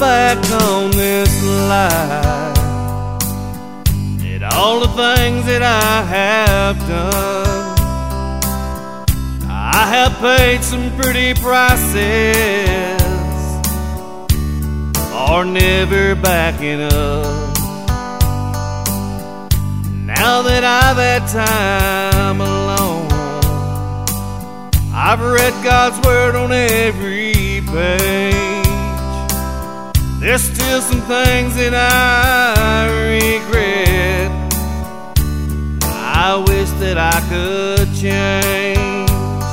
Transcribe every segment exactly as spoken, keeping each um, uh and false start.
back on this life, at all the things that I have done, I have paid some pretty prices for never backing up. Now that I've had time alone, I've read God's word on every page. There's still some things that I regret. I wish that I could change.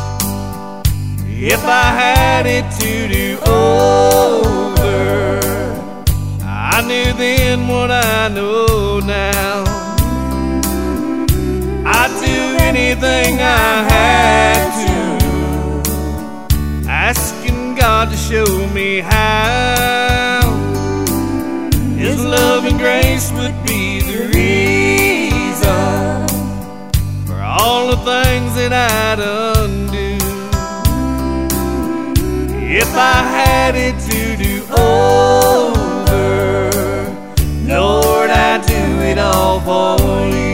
If I had it to do over, I knew then what I know now. I'd do anything I had to, asking God to show me how His love and grace would be the reason for all the things that I'd undo. If I had it to do over, Lord, I'd do it all for you.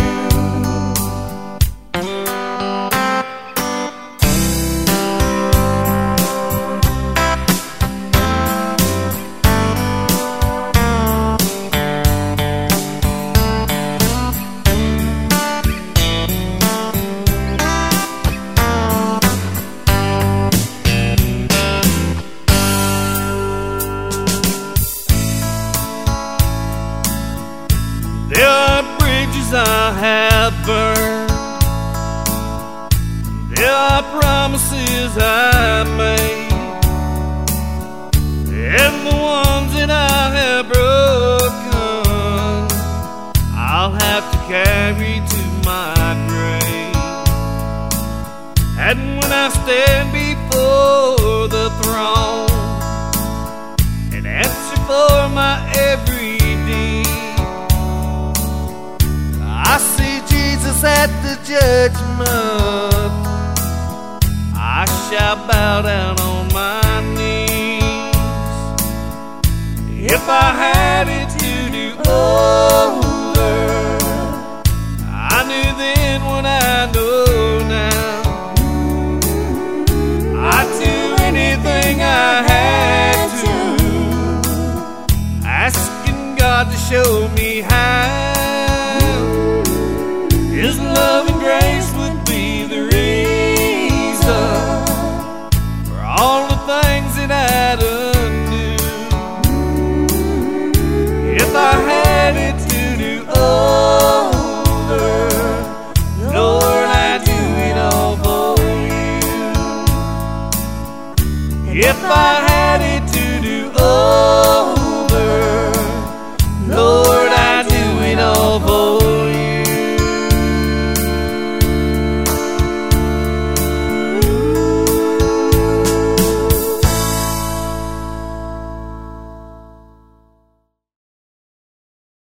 There are bridges I have burned, there are promises I made, and the ones that I have broken, I'll have to carry to my grave. And when I stand before the throne and answer for my every deed, I see Jesus at the judgment. I shall bow down on my knees. If I had it to do over, I knew then what I know now. I'd do anything I had to, asking God to show me